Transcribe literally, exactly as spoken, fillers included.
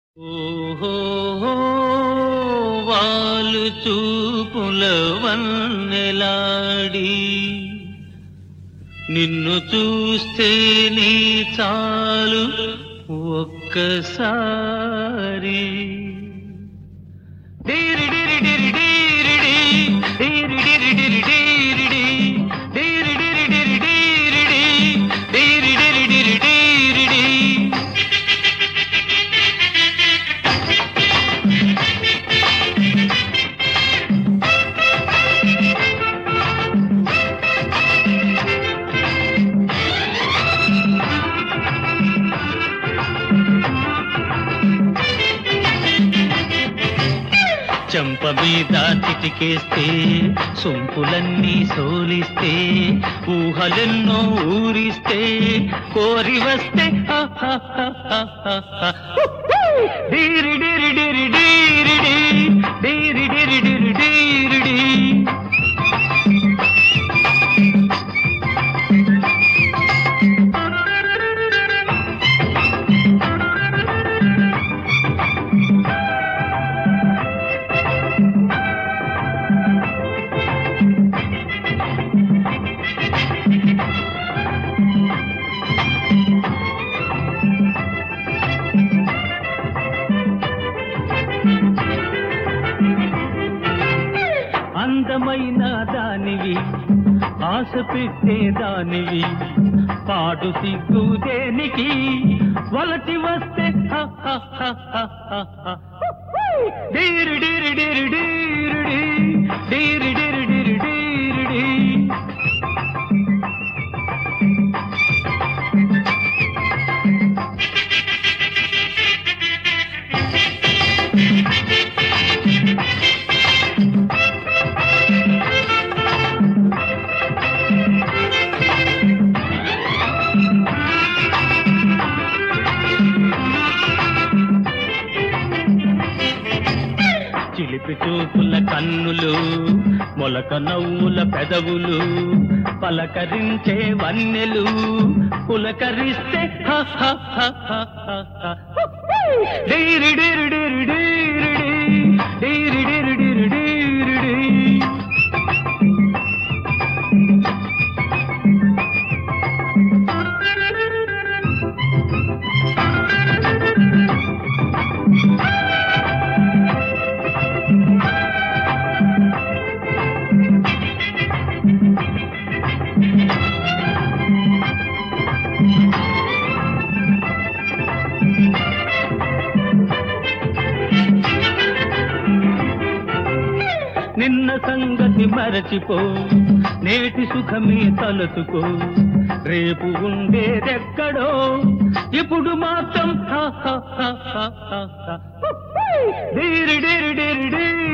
ఓహో వాలు చూపుల వన్నెలాడి నిన్ను చూస్తే నీ చాలు ఒక్కసారి డీరి డీరి డీరి డీరి డీరి డీరి డీరి డీరి డీరి డీరి డీరి డీరి డీరి డీరి డీరి డీరి చెంప మీద చిటికేస్తే సొంపులన్నీ సోలిస్తే ఊహలెన్నో ఊరిస్తే కోరి వస్తే డీరి డీరి డీరి డీరి డీరి డీరి డీరి డీరి అందమైన దానివి ఆశ పెట్టే దానివి పాడు సిగ్గు దేనికి వలటి వస్తే డీరి డీరి డీరి డీరి డీరి డీరి డీరి డీరి చిలిపి చూపుల కన్నులు మొలక నవ్వుల పెదవులు పలకరించే వన్నెలు పులకరిస్తే డీరి డీరి డీరి డీరి డీరి డీరి డీరి డీరి నిన్న సంగతి మరచిపో నేటి సుఖమే తలచుకో రేపు ఉండేదెక్కడో ఇప్పుడు మాత్రం డీరి డీరి డీరి డీరి